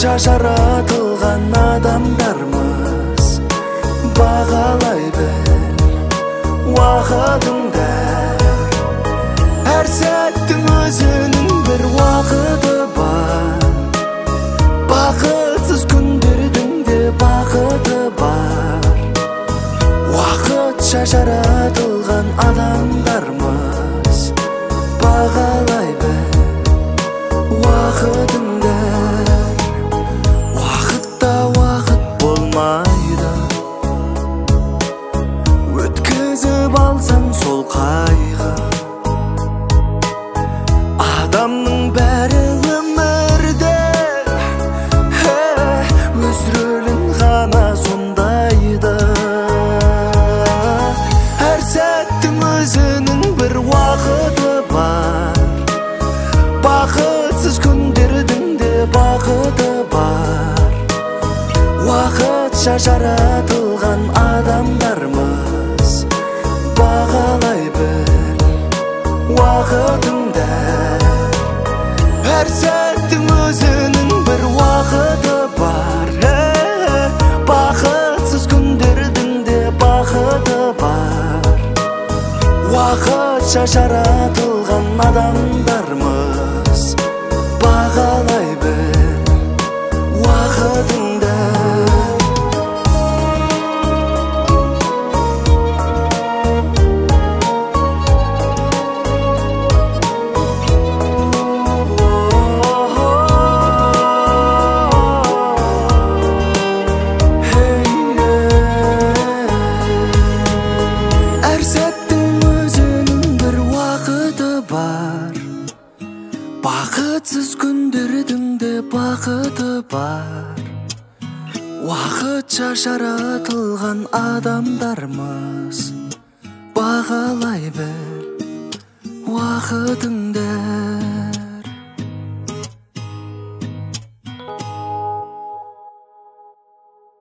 Уақытша жаратылған адамдармыз, бағалай біл уақытыңды. Әр сәттің өзінің бір уақыты бар, бақытсыз күндердің де бақыты бар. Уақытша жаратылған адамдармыз, бағалай біл уақытыңды. Уақытта уақыт болмайды, өткізіп алсаң сол қайғы. Адамның бәрі өмірде өз рөлін ғана сомдайды. Әр сәттің өзінің бір уақыты бар, бақытсыз күндердің де бақыты бар. Уақытша жаратылған адамдармыз, бағалай біл уақытыңды. Әр сәттің өзінің бір уақыты бар, бақытсыз күндердің де бақыты бар. Уақытша жаратылған адамдармыз, бағалай біл уақытыңды. Әр сәттің өзінің бір уақыты бар, бақытсыз күндердің де бақыты бар. Уақытша жаратылған адамдармыз, бағалай біл уақытыңды.